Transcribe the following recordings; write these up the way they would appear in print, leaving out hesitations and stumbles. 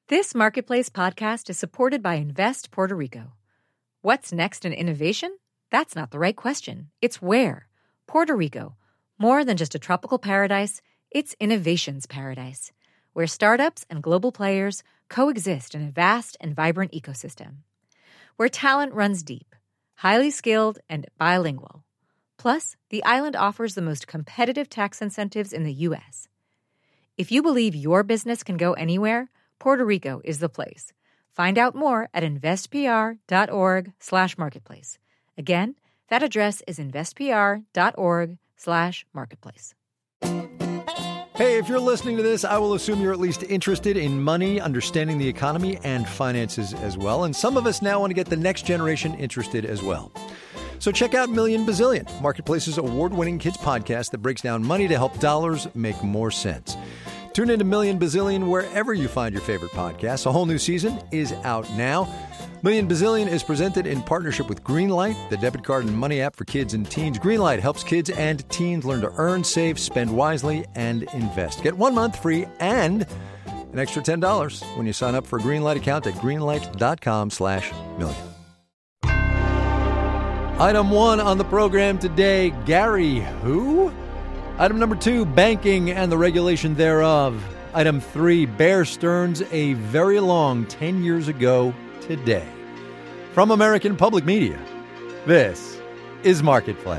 This Marketplace podcast is supported by Invest Puerto Rico. What's next in innovation? That's not the right question. It's where. Puerto Rico. More than just a tropical paradise, it's innovation's paradise, where startups and global players coexist in a vast and vibrant ecosystem. Where talent runs deep, highly skilled, and bilingual. Plus, the island offers the most competitive tax incentives in the U.S. If you believe your business can go anywhere, Puerto Rico is the place. Find out more at investpr.org/marketplace. Again, that address is investpr.org/marketplace. Hey, if you're listening to this, I will assume you're at least interested in money, understanding the economy, and finances as well. And some of us now want to get the next generation interested as well. So check out Million Bazillion, Marketplace's award-winning kids podcast that breaks down money to help dollars make more sense. Tune into Million Bazillion wherever you find your favorite podcasts. A whole new season is out now. Million Bazillion is presented in partnership with Greenlight, the debit card and money app for kids and teens. Greenlight helps kids and teens learn to earn, save, spend wisely, and invest. Get 1 month free and an extra $10 when you sign up for a Greenlight account at greenlight.com/million. Item 1 on the program today, Gary who? Item number 2, banking and the regulation thereof. Item 3, Bear Stearns a very long 10 years ago today. From American Public Media, this is Marketplace.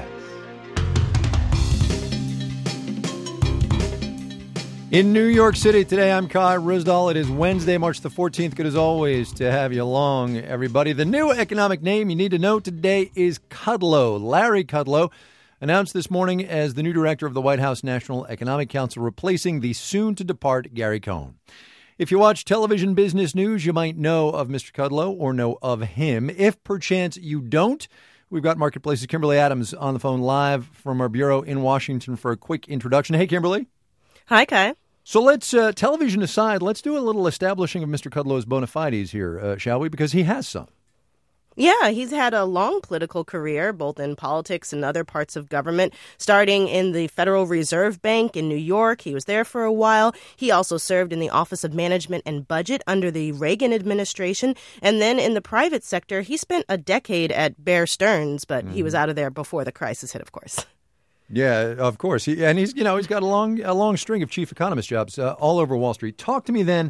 In New York City today, I'm Kai Ryssdal. It is Wednesday, March the 14th. Good as always to have you along, everybody. The new economic name you need to know today is Kudlow. Larry Kudlow announced this morning as the new director of the White House National Economic Council, replacing the soon-to-depart Gary Cohn. If you watch television business news, you might know of Mr. Kudlow or know of him. If perchance you don't, we've got Marketplace's Kimberly Adams on the phone live from our bureau in Washington for a quick introduction. Hey, Kimberly. Hi, Kai. So let's, television aside, let's do a little establishing of Mr. Kudlow's bona fides here, shall we? Because he has some. Yeah, he's had a long political career, both in politics and other parts of government, starting in the Federal Reserve Bank in New York. He was there for a while. He also served in the Office of Management and Budget under the Reagan administration. And then in the private sector, he spent a decade at Bear Stearns, but he was out of there before the crisis hit, of course. Yeah, of course. He's got a long string of chief economist jobs all over Wall Street. Talk to me then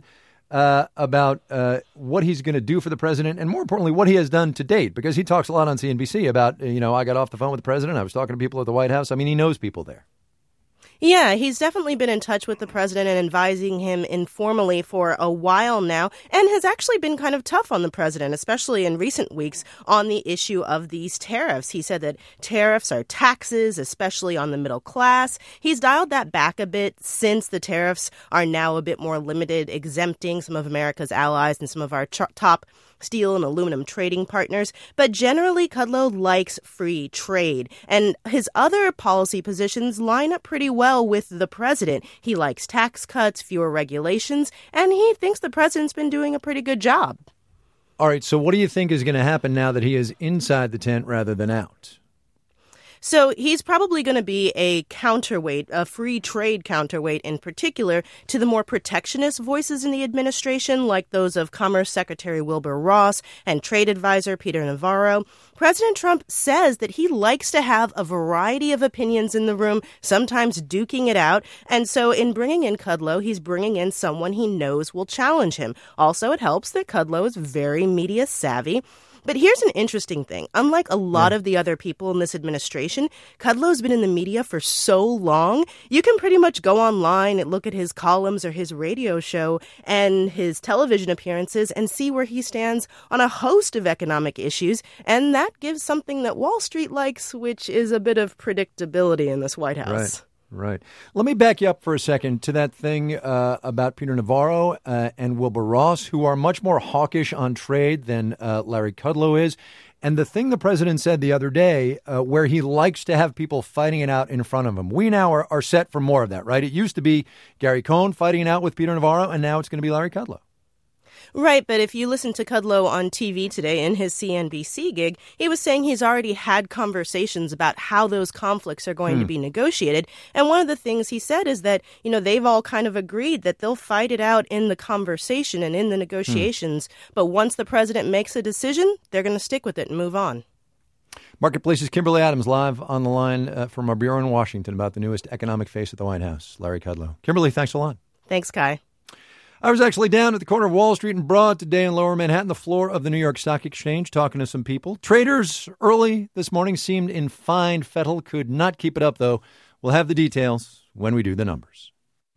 about what he's going to do for the president, and more importantly, what he has done to date, because he talks a lot on CNBC about, I got off the phone with the president. I was talking to people at the White House. I mean, he knows people there. Yeah, he's definitely been in touch with the president and advising him informally for a while now, and has actually been kind of tough on the president, especially in recent weeks, on the issue of these tariffs. He said that tariffs are taxes, especially on the middle class. He's dialed that back a bit since the tariffs are now a bit more limited, exempting some of America's allies and some of our top steel and aluminum trading partners. But generally, Kudlow likes free trade, and his other policy positions line up pretty well with the president. He likes tax cuts, fewer regulations, and he thinks the president's been doing a pretty good job. All right, so what do you think is going to happen now that he is inside the tent rather than out? So he's probably going to be a counterweight, a free trade counterweight in particular, to the more protectionist voices in the administration, like those of Commerce Secretary Wilbur Ross and Trade Advisor Peter Navarro. President Trump says that he likes to have a variety of opinions in the room, sometimes duking it out. And so in bringing in Kudlow, he's bringing in someone he knows will challenge him. Also, it helps that Kudlow is very media savvy. But here's an interesting thing. Unlike a lot of the other people in this administration, Kudlow's been in the media for so long, you can pretty much go online and look at his columns or his radio show and his television appearances and see where he stands on a host of economic issues. And that gives something that Wall Street likes, which is a bit of predictability in this White House. Right. Let me back you up for a second to that thing about Peter Navarro and Wilbur Ross, who are much more hawkish on trade than Larry Kudlow is. And the thing the president said the other day, where he likes to have people fighting it out in front of him. We now are set for more of that, right? It used to be Gary Cohn fighting it out with Peter Navarro, and now it's going to be Larry Kudlow. Right, but if you listen to Kudlow on TV today in his CNBC gig, he was saying he's already had conversations about how those conflicts are going to be negotiated. And one of the things he said is that, they've all kind of agreed that they'll fight it out in the conversation and in the negotiations. But once the president makes a decision, they're going to stick with it and move on. Marketplace's Kimberly Adams live on the line from our bureau in Washington about the newest economic face at the White House, Larry Kudlow. Kimberly, thanks a lot. Thanks, Kai. I was actually down at the corner of Wall Street and Broad today in Lower Manhattan, the floor of the New York Stock Exchange, talking to some people. Traders early this morning seemed in fine fettle, could not keep it up, though. We'll have the details when we do the numbers.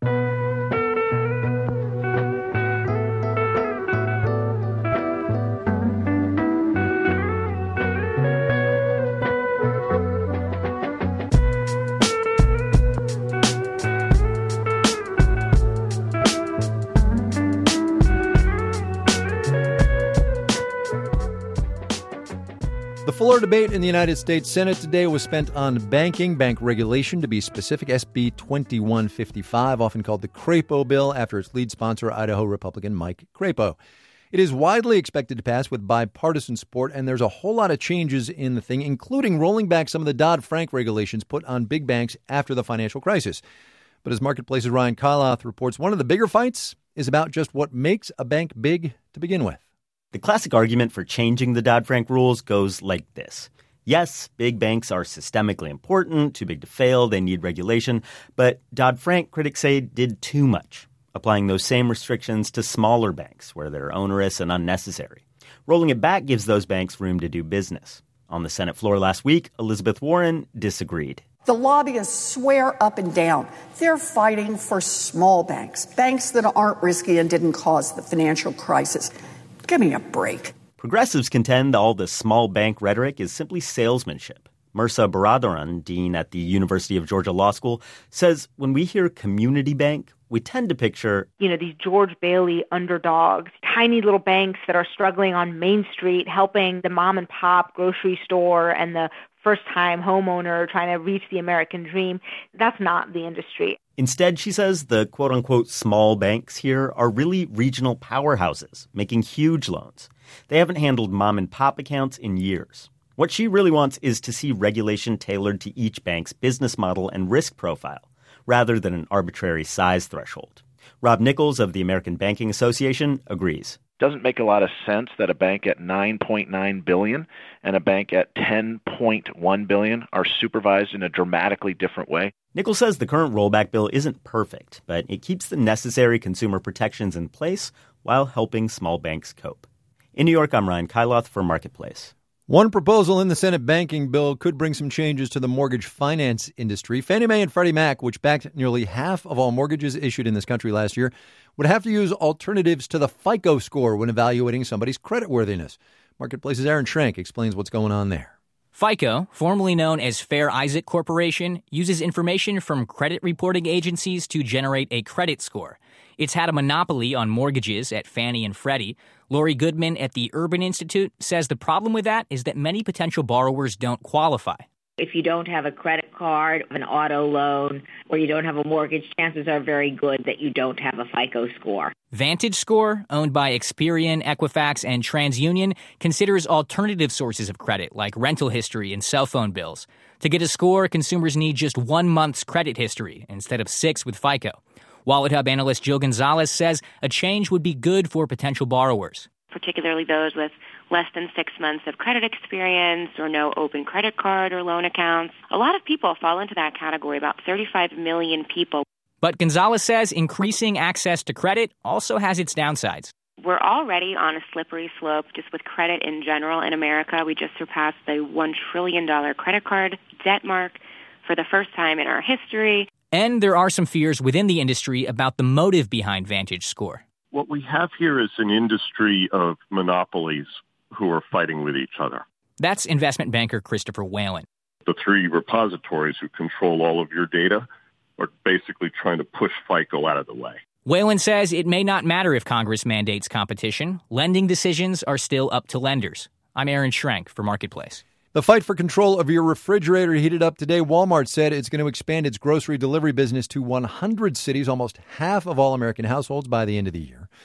The fuller debate in the United States Senate today was spent on banking, bank regulation, to be specific. SB 2155, often called the Crapo bill, after its lead sponsor, Idaho Republican Mike Crapo. It is widely expected to pass with bipartisan support, and there's a whole lot of changes in the thing, including rolling back some of the Dodd-Frank regulations put on big banks after the financial crisis. But as Marketplace's Ryan Kailath reports, one of the bigger fights is about just what makes a bank big to begin with. The classic argument for changing the Dodd-Frank rules goes like this. Yes, big banks are systemically important, too big to fail, they need regulation, but Dodd-Frank, critics say, did too much, applying those same restrictions to smaller banks where they're onerous and unnecessary. Rolling it back gives those banks room to do business. On the Senate floor last week, Elizabeth Warren disagreed. The lobbyists swear up and down they're fighting for small banks, banks that aren't risky and didn't cause the financial crisis. Give me a break. Progressives contend all the small bank rhetoric is simply salesmanship. Mirza Baradaran, dean at the University of Georgia Law School, says when we hear community bank, we tend to picture, these George Bailey underdogs, tiny little banks that are struggling on Main Street, helping the mom and pop grocery store and the first-time homeowner trying to reach the American dream. That's not the industry. Instead, she says the quote-unquote small banks here are really regional powerhouses, making huge loans. They haven't handled mom-and-pop accounts in years. What she really wants is to see regulation tailored to each bank's business model and risk profile, rather than an arbitrary size threshold. Rob Nichols of the American Banking Association agrees. Doesn't make a lot of sense that a bank at $9.9 billion and a bank at $10.1 billion are supervised in a dramatically different way. Nichols says the current rollback bill isn't perfect, but it keeps the necessary consumer protections in place while helping small banks cope. In New York, I'm Ryan Kailath for Marketplace. One proposal in the Senate banking bill could bring some changes to the mortgage finance industry. Fannie Mae and Freddie Mac, which backed nearly half of all mortgages issued in this country last year, would have to use alternatives to the FICO score when evaluating somebody's creditworthiness. Marketplace's Aaron Schrank explains what's going on there. FICO, formerly known as Fair Isaac Corporation, uses information from credit reporting agencies to generate a credit score. It's had a monopoly on mortgages at Fannie and Freddie. Lori Goodman at the Urban Institute says the problem with that is that many potential borrowers don't qualify. If you don't have a credit card, an auto loan, or you don't have a mortgage, chances are very good that you don't have a FICO score. VantageScore, owned by Experian, Equifax, and TransUnion, considers alternative sources of credit like rental history and cell phone bills. To get a score, consumers need just 1 month's credit history instead of 6 with FICO. Wallet Hub analyst Jill Gonzalez says a change would be good for potential borrowers. Particularly those with less than 6 months of credit experience or no open credit card or loan accounts. A lot of people fall into that category, about 35 million people. But Gonzalez says increasing access to credit also has its downsides. We're already on a slippery slope just with credit in general in America. We just surpassed the $1 trillion credit card debt mark for the first time in our history. And there are some fears within the industry about the motive behind VantageScore. What we have here is an industry of monopolies who are fighting with each other. That's investment banker Christopher Whalen. The three repositories who control all of your data are basically trying to push FICO out of the way. Whalen says it may not matter if Congress mandates competition. Lending decisions are still up to lenders. I'm Aaron Schrank for Marketplace. The fight for control of your refrigerator heated up today. Walmart said it's going to expand its grocery delivery business to 100 cities, almost half of all American households by the end of the year.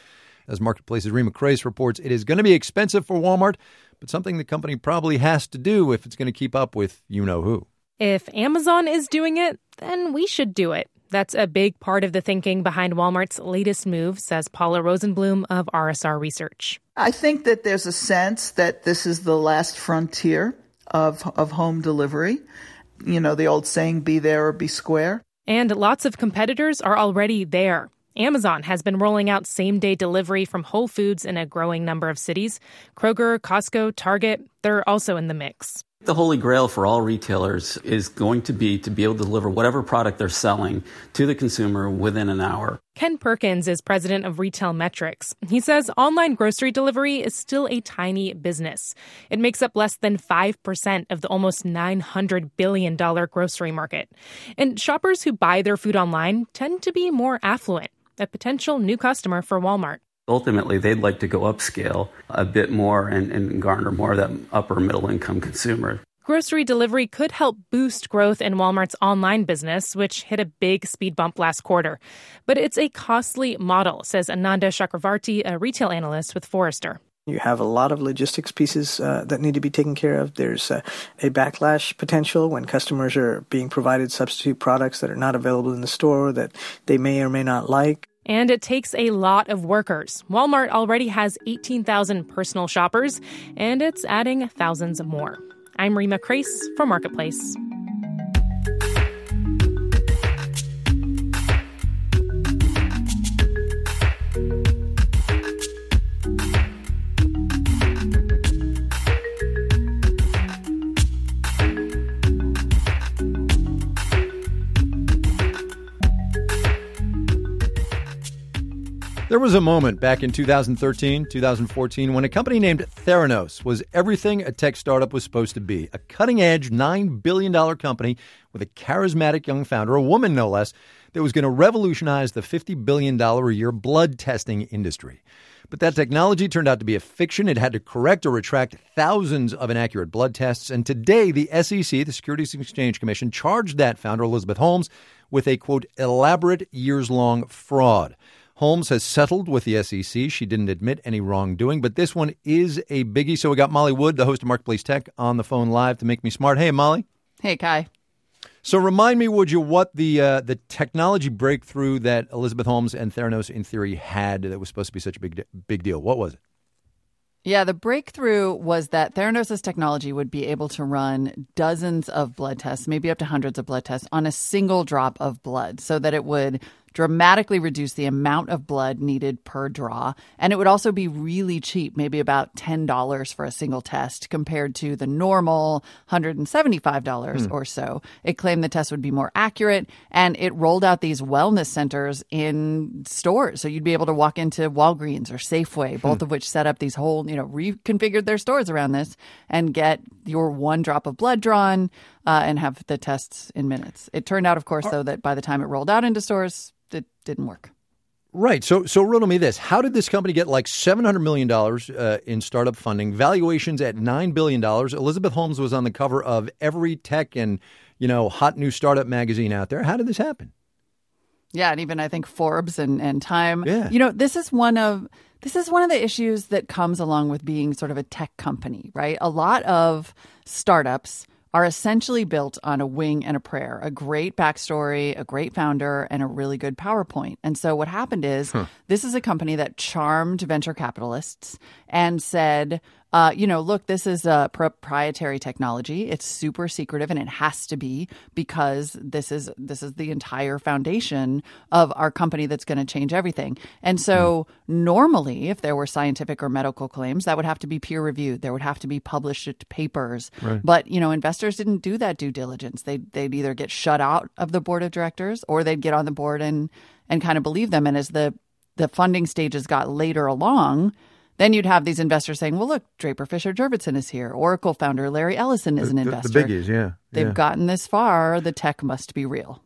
As Marketplace's Rima Crace reports, it is going to be expensive for Walmart, but something the company probably has to do if it's going to keep up with you-know-who. If Amazon is doing it, then we should do it. That's a big part of the thinking behind Walmart's latest move, says Paula Rosenblum of RSR Research. I think that there's a sense that this is the last frontier of home delivery. You know, the old saying, be there or be square. And lots of competitors are already there. Amazon has been rolling out same-day delivery from Whole Foods in a growing number of cities. Kroger, Costco, Target, they're also in the mix. The holy grail for all retailers is going to be able to deliver whatever product they're selling to the consumer within an hour. Ken Perkins is president of Retail Metrics. He says online grocery delivery is still a tiny business. It makes up less than 5% of the almost $900 billion grocery market. And shoppers who buy their food online tend to be more affluent, a potential new customer for Walmart. Ultimately, they'd like to go upscale a bit more and garner more of that upper middle income consumer. Grocery delivery could help boost growth in Walmart's online business, which hit a big speed bump last quarter. But it's a costly model, says Ananda Chakravarti, a retail analyst with Forrester. You have a lot of logistics pieces that need to be taken care of. There's a backlash potential when customers are being provided substitute products that are not available in the store that they may or may not like. And it takes a lot of workers. Walmart already has 18,000 personal shoppers, and it's adding thousands more. I'm Rima Crace for Marketplace. There was a moment back in 2013, 2014, when a company named Theranos was everything a tech startup was supposed to be. A cutting-edge $9 billion company with a charismatic young founder, a woman no less, that was going to revolutionize the $50 billion a year blood testing industry. But that technology turned out to be a fiction. It had to correct or retract thousands of inaccurate blood tests. And today, the SEC, the Securities and Exchange Commission, charged that founder, Elizabeth Holmes, with a, quote, elaborate years-long fraud. Holmes has settled with the SEC. She didn't admit any wrongdoing, but this one is a biggie. So we got Molly Wood, the host of Marketplace Tech, on the phone live to make me smart. Hey, Molly. Hey, Kai. So remind me, would you, what the technology breakthrough that Elizabeth Holmes and Theranos, in theory, had that was supposed to be such a big deal? What was it? Yeah, the breakthrough was that Theranos' technology would be able to run dozens of blood tests, maybe up to hundreds of blood tests, on a single drop of blood so that it would dramatically reduce the amount of blood needed per draw. And it would also be really cheap, maybe about $10 for a single test compared to the normal $175 or so. It claimed the test would be more accurate, and it rolled out these wellness centers in stores. So you'd be able to walk into Walgreens or Safeway, both of which set up these whole, reconfigured their stores around this and get your one drop of blood drawn and have the tests in minutes. It turned out, of course, though, that by the time it rolled out into stores, it didn't work. Right. So riddle me this. How did this company get like $700 million in startup funding, valuations at $9 billion? Elizabeth Holmes was on the cover of every tech and, hot new startup magazine out there. How did this happen? Yeah, and even I think Forbes and Time. Yeah. This is one of the issues that comes along with being sort of a tech company, right? A lot of startups are essentially built on a wing and a prayer, a great backstory, a great founder, and a really good PowerPoint. And so what happened is this is a company that charmed venture capitalists and said, look, this is a proprietary technology. It's super secretive, and it has to be because this is the entire foundation of our company that's going to change everything. And so normally, if there were scientific or medical claims, that would have to be peer reviewed. There would have to be published papers. Right. But, investors didn't do that due diligence. They'd either get shut out of the board of directors or they'd get on the board and kind of believe them. And as the funding stages got later along, then you'd have these investors saying, well, look, Draper Fisher Jurvetson is here. Oracle founder Larry Ellison is an investor. The biggies, yeah. They've gotten this far. The tech must be real.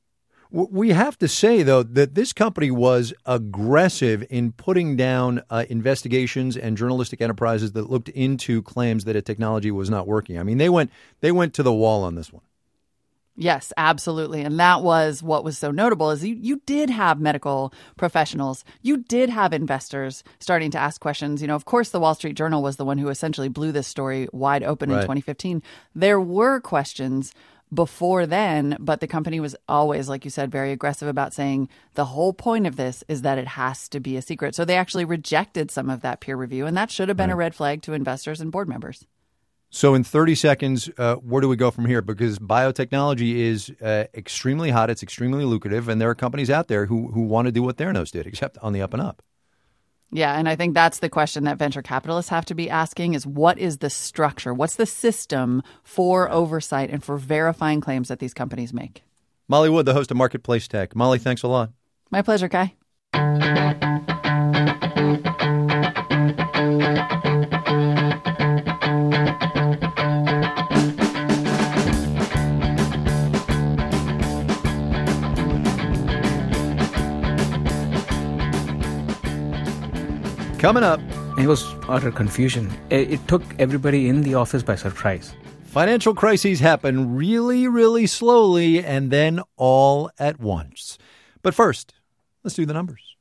We have to say, though, that this company was aggressive in putting down investigations and journalistic enterprises that looked into claims that a technology was not working. I mean, they went to the wall on this one. Yes, absolutely. And that was what was so notable is you did have medical professionals. You did have investors starting to ask questions. Of course, the Wall Street Journal was the one who essentially blew this story wide open in 2015. There were questions before then, but the company was always, like you said, very aggressive about saying the whole point of this is that it has to be a secret. So they actually rejected some of that peer review, and that should have been a red flag to investors and board members. So in 30 seconds, where do we go from here? Because biotechnology is extremely hot. It's extremely lucrative. And there are companies out there who want to do what Theranos did, except on the up and up. Yeah, and I think that's the question that venture capitalists have to be asking is what is the structure? What's the system for oversight and for verifying claims that these companies make? Molly Wood, the host of Marketplace Tech. Molly, thanks a lot. My pleasure, Kai. Coming up. It was utter confusion. It took everybody in the office by surprise. Financial crises happen really, really slowly and then all at once. But first, let's do the numbers.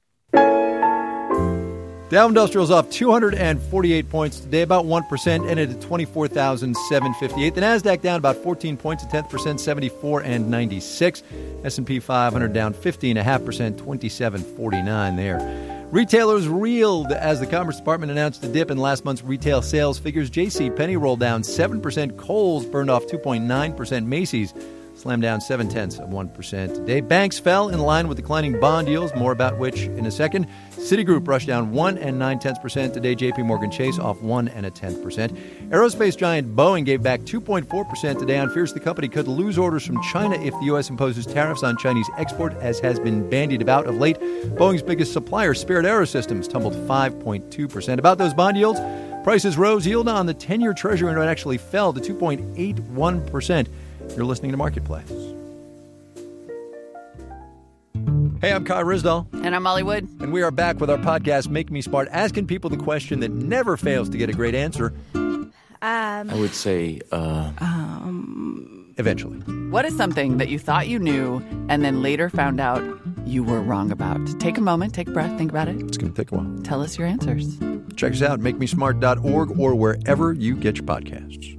Dow Industrial's off 248 points today, about 1%, ended at 24,758. The Nasdaq down about 14 points, a 10%, 74 and 96. S&P 500 down 15.5%, 27.49 there. Retailers reeled as the Commerce Department announced a dip in last month's retail sales figures. JCPenney rolled down 7%. Kohl's burned off 2.9%. Macy's slammed down 0.7% today. Banks fell in line with declining bond yields, more about which in a second. Citigroup rushed down 1.9% today. JP Morgan Chase off 1.1%. Aerospace giant Boeing gave back 2.4% today on fears the company could lose orders from China if the U.S. imposes tariffs on Chinese export, as has been bandied about of late. Boeing's biggest supplier, Spirit AeroSystems, tumbled 5.2%. About those bond yields, prices rose. Yield on the 10-year Treasury note actually fell to 2.81%. You're listening to Marketplace. Hey, I'm Kai Ryssdal. And I'm Molly Wood. And we are back with our podcast, Make Me Smart, asking people the question that never fails to get a great answer. I would say, eventually. What is something that you thought you knew and then later found out you were wrong about? Take a moment, take a breath, think about it. It's going to take a while. Tell us your answers. Check us out, makemesmart.org or wherever you get your podcasts.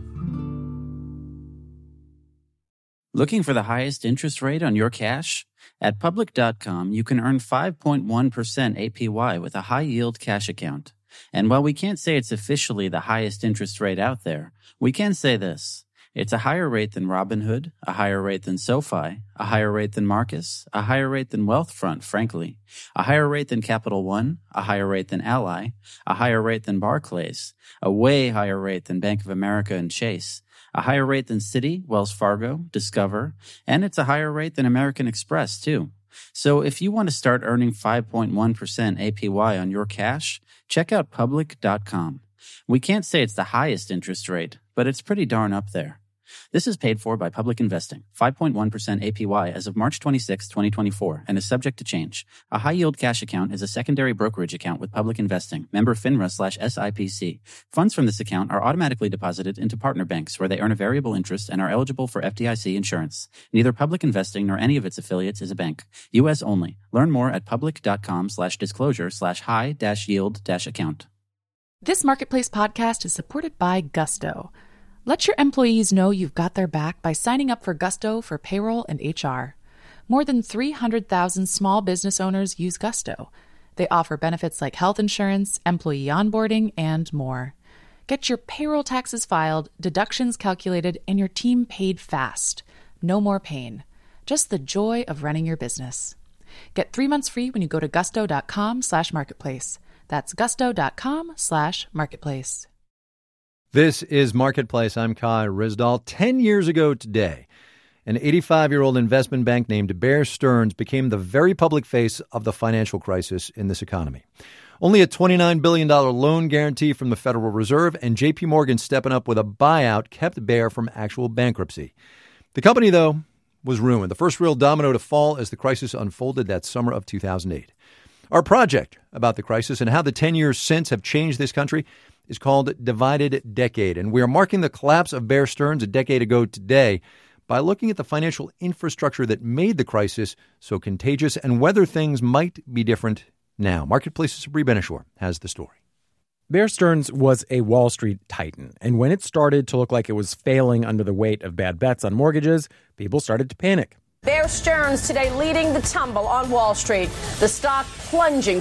looking for the highest interest rate on your cash? At Public.com, you can earn 5.1% APY with a high-yield cash account. And while we can't say it's officially the highest interest rate out there, we can say this. It's a higher rate than Robinhood, a higher rate than SoFi, a higher rate than Marcus, a higher rate than Wealthfront, frankly, a higher rate than Capital One, a higher rate than Ally, a higher rate than Barclays, a way higher rate than Bank of America and Chase, a higher rate than Citi, Wells Fargo, Discover, and it's a higher rate than American Express, too. So if you want to start earning 5.1% APY on your cash, check out Public.com. We can't say it's the highest interest rate, but it's pretty darn up there. This is paid for by Public Investing, 5.1% APY as of March 26, 2024, and is subject to change. A high-yield cash account is a secondary brokerage account with Public Investing, member FINRA/SIPC. Funds from this account are automatically deposited into partner banks where they earn a variable interest and are eligible for FDIC insurance. Neither Public Investing nor any of its affiliates is a bank. U.S. only. Learn more at public.com/disclosure/high-yield-account. This Marketplace podcast is supported by Gusto. Let your employees know you've got their back by signing up for Gusto for payroll and HR. More than 300,000 small business owners use Gusto. They offer benefits like health insurance, employee onboarding, and more. Get your payroll taxes filed, deductions calculated, and your team paid fast. No more pain. Just the joy of running your business. Get 3 months free when you go to gusto.com/marketplace. That's gusto.com/marketplace. This is Marketplace. I'm Kai Ryssdal. 10 years ago today, an 85-year-old investment bank named Bear Stearns became the very public face of the financial crisis in this economy. Only a $29 billion loan guarantee from the Federal Reserve and JP Morgan stepping up with a buyout kept Bear from actual bankruptcy. The company, though, was ruined. The first real domino to fall as the crisis unfolded that summer of 2008. Our project about the crisis and how the 10 years since have changed this country is called Divided Decade, and we are marking the collapse of Bear Stearns a decade ago today by looking at the financial infrastructure that made the crisis so contagious and whether things might be different now. Marketplace's Sabri Ben-Achour has the story. Bear Stearns was a Wall Street titan, and when it started to look like it was failing under the weight of bad bets on mortgages, people started to panic. Bear Stearns today leading the tumble on Wall Street. The stock plunging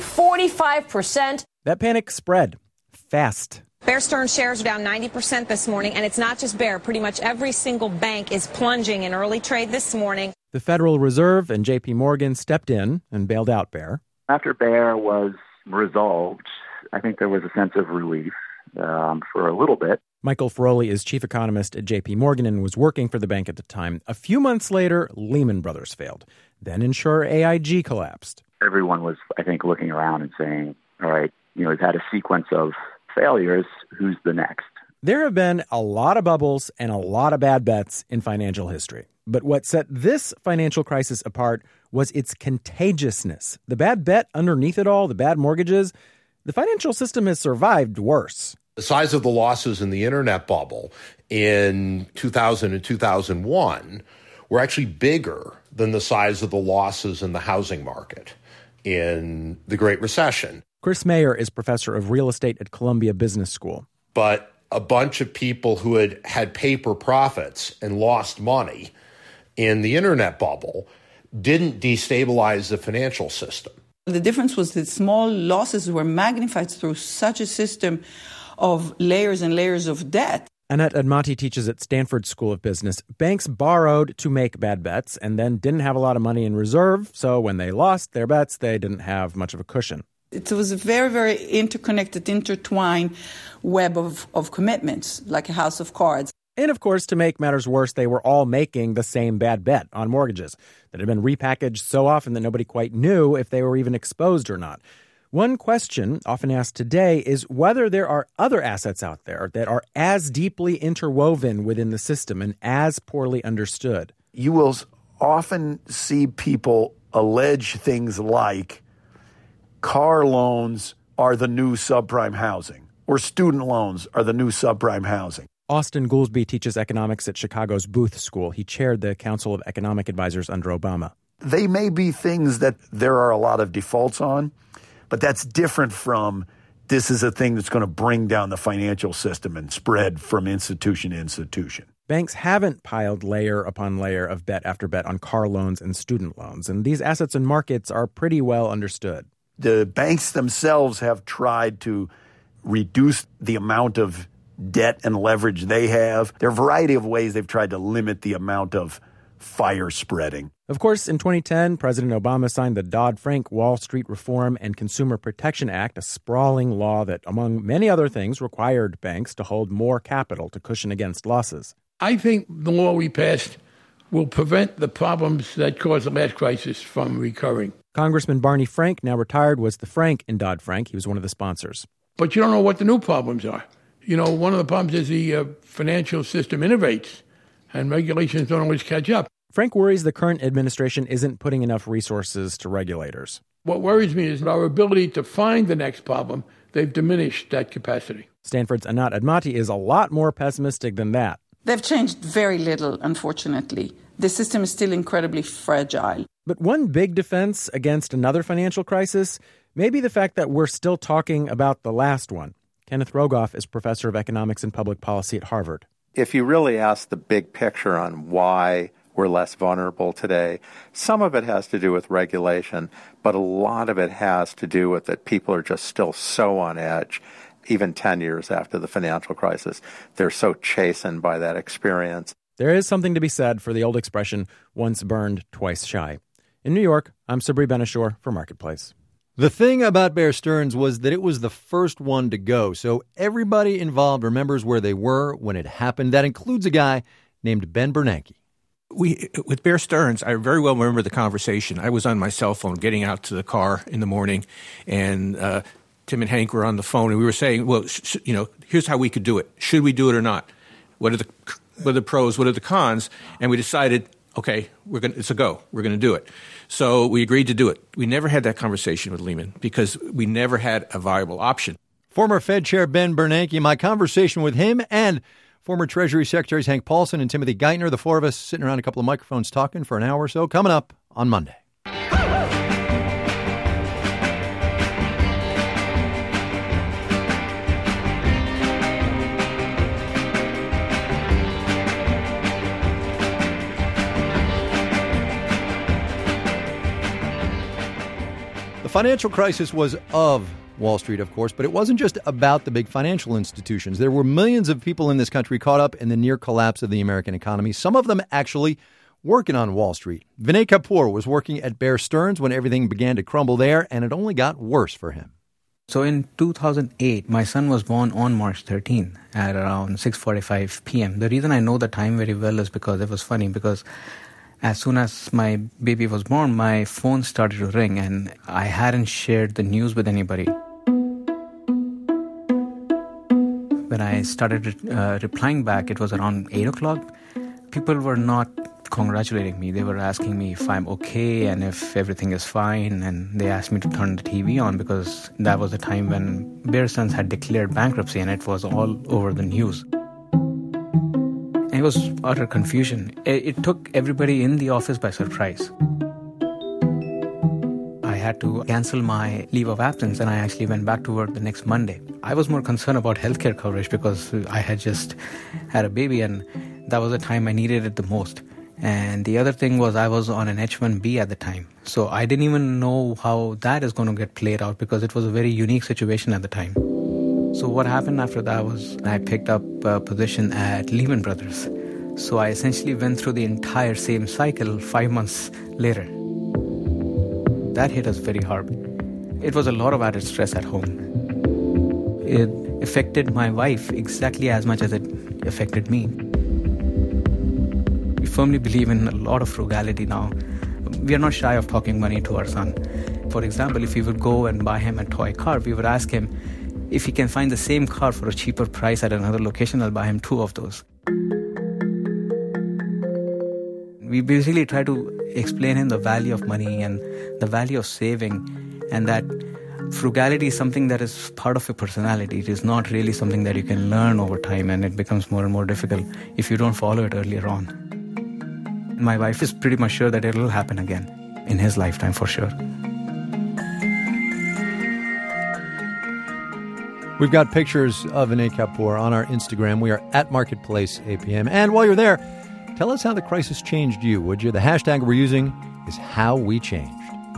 45%. That panic spread fast. Bear Stearns shares are down 90% this morning, and it's not just Bear. Pretty much every single bank is plunging in early trade this morning. The Federal Reserve and J.P. Morgan stepped in and bailed out Bear. After Bear was resolved, I think there was a sense of relief for a little bit. Michael Feroli is chief economist at J.P. Morgan and was working for the bank at the time. A few months later, Lehman Brothers failed. Then insurer AIG collapsed. Everyone was, I think, looking around and saying, all right, we've had a sequence of failures. Who's the next? There have been a lot of bubbles and a lot of bad bets in financial history. But what set this financial crisis apart was its contagiousness. The bad bet underneath it all, the bad mortgages, the financial system has survived worse. The size of the losses in the internet bubble in 2000 and 2001 were actually bigger than the size of the losses in the housing market in the Great Recession. Chris Mayer is professor of real estate at Columbia Business School. But a bunch of people who had paper profits and lost money in the internet bubble didn't destabilize the financial system. The difference was that small losses were magnified through such a system of layers and layers of debt. Annette Admati teaches at Stanford School of Business. Banks borrowed to make bad bets and then didn't have a lot of money in reserve, so when they lost their bets, they didn't have much of a cushion. It was a very, very interconnected, intertwined web of commitments, like a house of cards. And of course, to make matters worse, they were all making the same bad bet on mortgages that had been repackaged so often that nobody quite knew if they were even exposed or not. One question often asked today is whether there are other assets out there that are as deeply interwoven within the system and as poorly understood. You will often see people allege things like car loans are the new subprime housing or student loans are the new subprime housing. Austin Goolsbee teaches economics at Chicago's Booth School. He chaired the Council of Economic Advisors under Obama. They may be things that there are a lot of defaults on, but that's different from this is a thing that's going to bring down the financial system and spread from institution to institution. Banks haven't piled layer upon layer of bet after bet on car loans and student loans, and these assets and markets are pretty well understood. The banks themselves have tried to reduce the amount of debt and leverage they have. There are a variety of ways they've tried to limit the amount of fire spreading. Of course, in 2010, President Obama signed the Dodd-Frank Wall Street Reform and Consumer Protection Act, a sprawling law that, among many other things, required banks to hold more capital to cushion against losses. I think the law we passed will prevent the problems that caused the last crisis from recurring. Congressman Barney Frank, now retired, was the Frank in Dodd-Frank. He was one of the sponsors. But you don't know what the new problems are. One of the problems is the financial system innovates, and regulations don't always catch up. Frank worries the current administration isn't putting enough resources to regulators. What worries me is our ability to find the next problem. They've diminished that capacity. Stanford's Anat Admati is a lot more pessimistic than that. They've changed very little, unfortunately. The system is still incredibly fragile. But one big defense against another financial crisis may be the fact that we're still talking about the last one. Kenneth Rogoff is professor of economics and public policy at Harvard. If you really ask the big picture on why we're less vulnerable today, some of it has to do with regulation, but a lot of it has to do with that people are just still so on edge. Even 10 years after the financial crisis, they're so chastened by that experience. There is something to be said for the old expression, once burned, twice shy. In New York, I'm Sabri Ben-Achour for Marketplace. The thing about Bear Stearns was that it was the first one to go, so everybody involved remembers where they were when it happened. That includes a guy named Ben Bernanke. With Bear Stearns, I very well remember the conversation. I was on my cell phone getting out to the car in the morning, and Tim and Hank were on the phone, and we were saying, well, here's how we could do it. Should we do it or not? What are the pros? What are the cons? And we decided, okay, it's a go. We're going to do it. So we agreed to do it. We never had that conversation with Lehman because we never had a viable option. Former Fed Chair Ben Bernanke, my conversation with him and former Treasury Secretaries Hank Paulson and Timothy Geithner, the four of us sitting around a couple of microphones talking for an hour or so, coming up on Monday. The financial crisis was of Wall Street, of course, but it wasn't just about the big financial institutions. There were millions of people in this country caught up in the near collapse of the American economy, some of them actually working on Wall Street. Vinay Kapoor was working at Bear Stearns when everything began to crumble there, and it only got worse for him. So in 2008, my son was born on March 13 at around 6:45 p.m. The reason I know the time very well is because it was funny, because as soon as my baby was born, my phone started to ring, and I hadn't shared the news with anybody. When I started replying back, it was around 8 o'clock. People were not congratulating me. They were asking me if I'm okay and if everything is fine, and they asked me to turn the TV on because that was the time when Bear Stearns had declared bankruptcy and it was all over the news. And it was utter confusion. It took everybody in the office by surprise. I had to cancel my leave of absence and I actually went back to work the next Monday. I was more concerned about healthcare coverage because I had just had a baby and that was the time I needed it the most. And the other thing was I was on an H-1B at the time. So I didn't even know how that is going to get played out because it was a very unique situation at the time. So what happened after that was I picked up a position at Lehman Brothers. So I essentially went through the entire same cycle 5 months later. That hit us very hard. It was a lot of added stress at home. It affected my wife exactly as much as it affected me. We firmly believe in a lot of frugality now. We are not shy of talking money to our son. For example, if we would go and buy him a toy car, we would ask him if he can find the same car for a cheaper price at another location, I'll buy him 2 of those. We basically try to explain him the value of money and the value of saving, and that frugality is something that is part of your personality. It is not really something that you can learn over time, and it becomes more and more difficult if you don't follow it earlier on. My wife is pretty much sure that it will happen again in his lifetime for sure. We've got pictures of Vinay Kapoor on our Instagram. We are at Marketplace APM. And while you're there, tell us how the crisis changed you, would you? The hashtag we're using is How We Changed.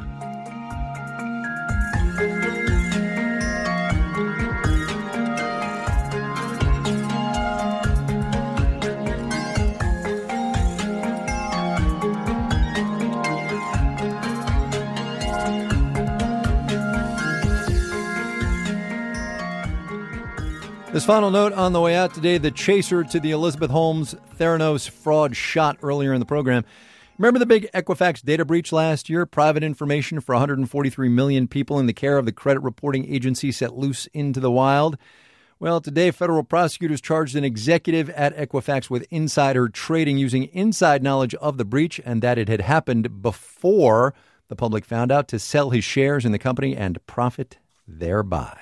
This final note on the way out today, the chaser to the Elizabeth Holmes Theranos fraud shot earlier in the program. Remember the big Equifax data breach last year? Private information for 143 million people in the care of the credit reporting agency set loose into the wild. Well, today, federal prosecutors charged an executive at Equifax with insider trading using inside knowledge of the breach and that it had happened before the public found out to sell his shares in the company and profit thereby.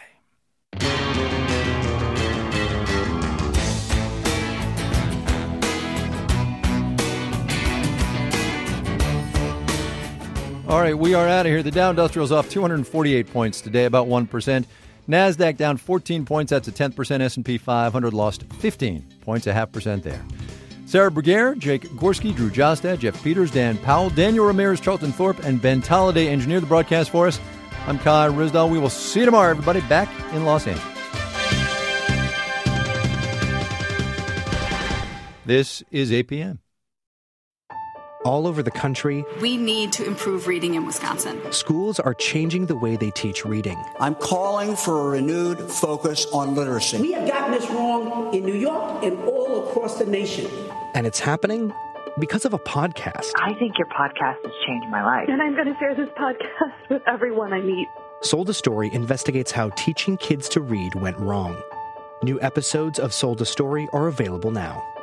All right, we are out of here. The Dow Industrial's off 248 points today, about 1%. NASDAQ down 14 points. That's a 10%. S&P 500 lost 15 points, 0.5% there. Sarah Bruguiere, Jake Gorski, Drew Jostad, Jeff Peters, Dan Powell, Daniel Ramirez, Charlton Thorpe, and Ben Tolliday engineered the broadcast for us. I'm Kai Risdall. We will see you tomorrow, everybody, back in Los Angeles. This is APM. All over the country, we need to improve reading in Wisconsin. Schools are changing the way they teach reading. I'm calling for a renewed focus on literacy. We have gotten this wrong in New York and all across the nation. And it's happening because of a podcast. I think your podcast has changed my life. And I'm going to share this podcast with everyone I meet. Sold a Story investigates how teaching kids to read went wrong. New episodes of Sold a Story are available now.